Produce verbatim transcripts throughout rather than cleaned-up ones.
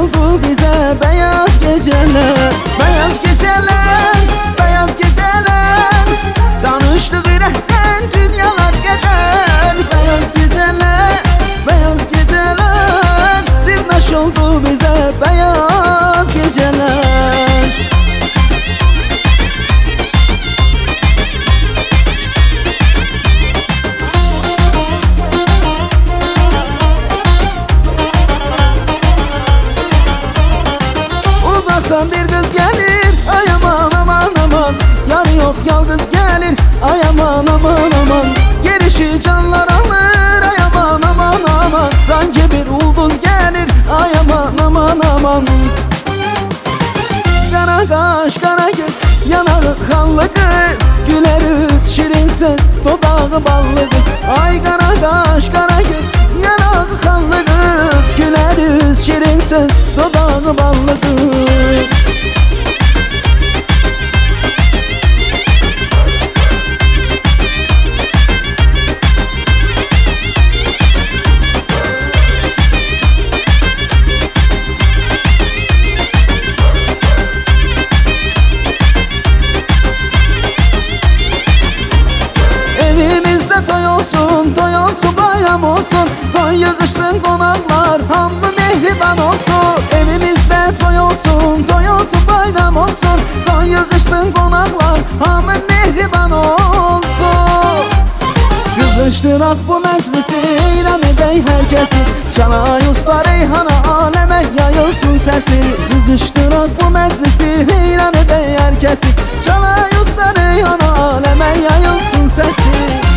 oldu bize beyaz geceler. Beyaz geceler, beyaz geceler, danıştık ürəkdən dünyalar gedər. Beyaz geceler, beyaz geceler, sirdaş oldu bize beyaz geceler. Uzaktan bir kız gelir, ay aman aman aman, yarı yok yalnız gelir, ay aman aman aman. Gelişi canlar alır, ay aman aman aman, sanki bir ulduz gelir, ay aman aman aman. Kara kaş, kara göz, yanağı kanlı kız, güler yüz, şirin söz, dodağı ballı kız. Ay kara kaş, kara göz, yanağı kanlı kız, güler yüz, şirin söz, dodağı ballı kız. Toy olsun, toy olsun, bayram olsun, koy yığışsın konaklar, hamı mehriban olsun. Evimizde toy olsun, toy olsun, bayram olsun, koy yığışsın konaklar, hamı mehriban olsun. Kızıştırak bu meclisi, eyran edey herkesi, çalay usta reyhana, aleme yayılsın sesi. Kızıştırak bu meclisi, eyran edey herkesi, çalay usta reyhana, aleme yayılsın sesi.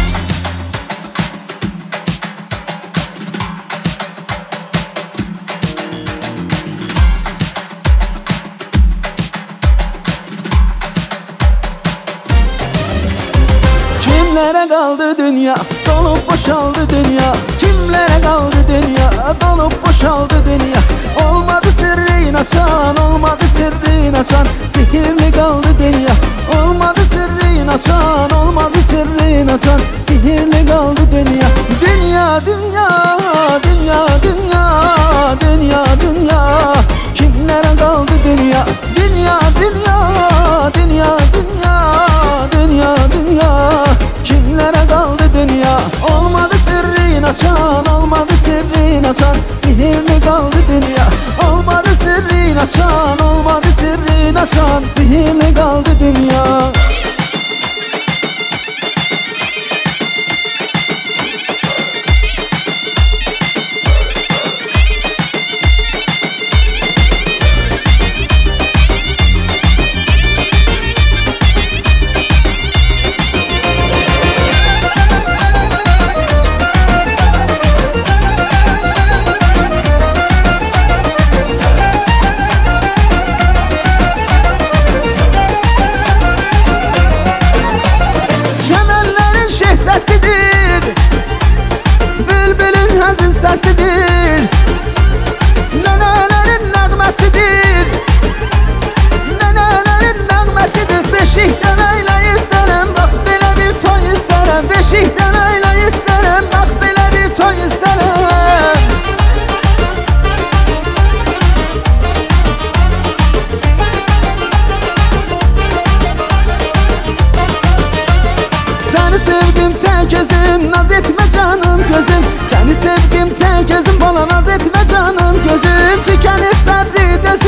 Kimlere kaldı dünya, dolup boşaldı dünya. Kimlere kaldı dünya, dolup boşaldı dünya. Olmadı sirrin açan, olmadı sirrin açan, sihirli kaldı dünya. Olmadı sirrin açan, olmadı sirrin açan, sihirli kaldı dünya. Dünya, dünya, dünya, dünya, dünya, dünya. Kimlere kaldı dünya, dünya, dünya, dünya, dünya, dünya, dünya. Kimlere kaldı dünya? Olmadı sirrin açan, olmadı sirrin açan, sihirli kaldı dünya. Olmadı sirrin açan, olmadı sirrin açan, sihirli kaldı dünya. Bülbülün hazin sesidir, nenelerin nəğməsidir, nenelerin nəğməsidir. Beşikdən əylə istərəm, bax belə bir toy istərəm. Beşikdən əylə istərəm, bax belə bir toy istərəm. Səni sevdim tek gözüm, naz etmə canım gözüm. Səni sevdim tek gözüm, bana naz etmə canım gözüm. Tükənib səbri dözüm.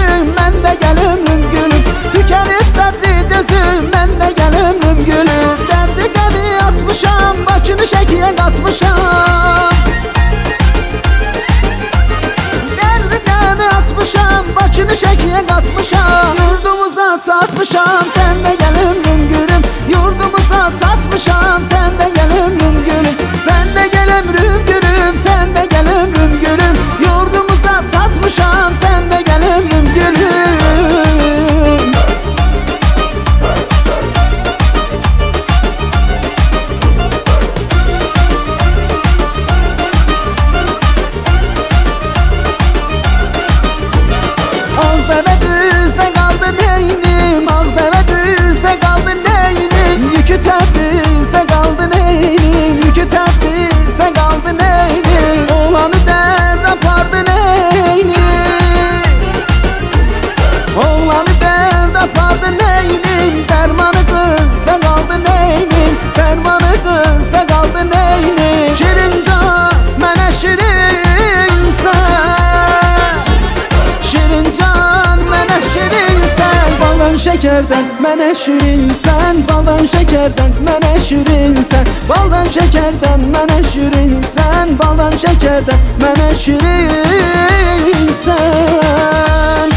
şekerden mənə şirinsən, baldan şekerden mənə şirinsən, baldan şekerden mənə şirinsən, baldan şekerden mənə şirinsən.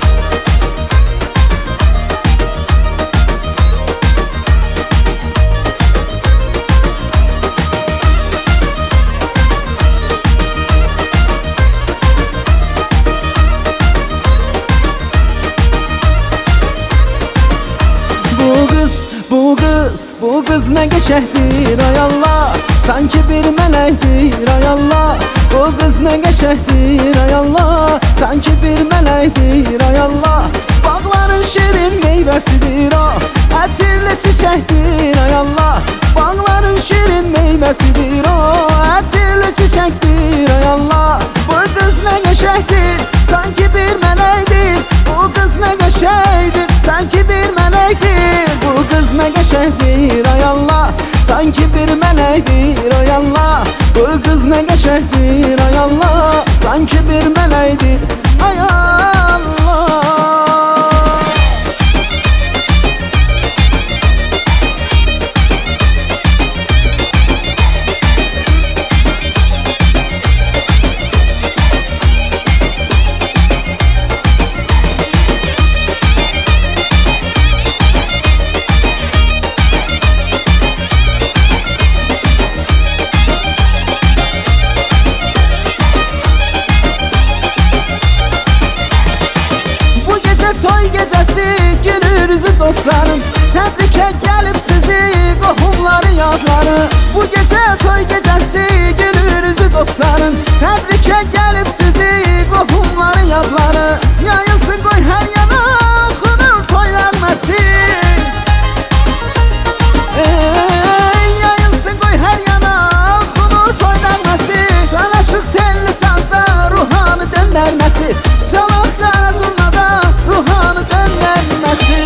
Bu kız, bu kız, bu kız ne geçehdir ay Allah, sanki bir melektir ay Allah. Bu kız ne geçehdir ay Allah, sanki bir melektir ay Allah. Bağların şirin meyvesidir o, ətirli çiçektir ay Allah. Bağların şirin meyvesidir o, ətirli çiçektir ay Allah. Bu kız ne geçehdir, sanki bir melektir. Bu kız ne geçehdir, sanki bir melektir. Bu kız ne geçehdir ay Allah, sanki bir melektir ay Allah. Bu kız ne geçehdir ay Allah, sanki bir melektir ay Allah. Toy gecesi gülürüzü dostlarım, təbrikə gəlib sizi qohumları yadları. Bu gece toy gecesi gülürüzü dostlarım, təbrikə gəlib sizi qohumları yadları. Yayılsın qoy hər yana xınır toylanmasın, ey, yayılsın qoy hər yana xınır toylanmasın. Sanaşıq telli sazda ruhanı döndərməsi, çalaq qara zurnada ruhanı döndərməsi.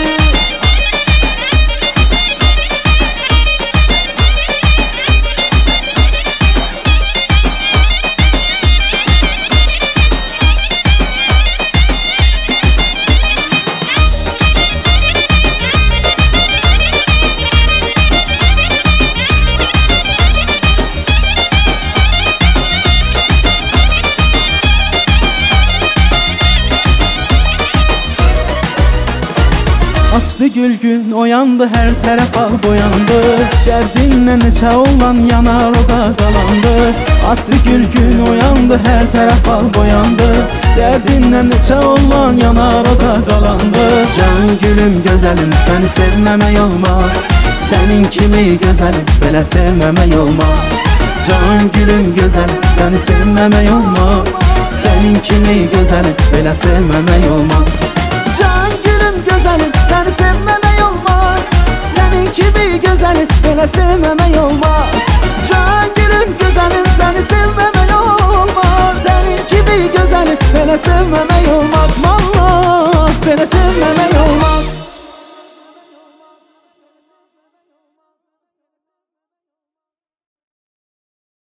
Açdı gül gün oyandı, her tərəf al boyandı. Dərdinlə neçə olan yanar o da qalandı. Açdı gül gün oyandı, hər tərəf al boyandı. Dərdinlə neçə olan yanar o da qalandı. Can gülüm gözəlim, səni sevməmək olmaz. Sənin kimi gözəlim, belə sevməmək olmaz. Can gülüm gözəlim, səni sevməmək olmaz. Sənin kimi gözəlim, belə sevməmək olmaz. Can gülüm gözəlim, səni sevməmək olmaz. Sənin kimi gözəlim, belə sevməmək olmaz. Can gülüm gözəlim,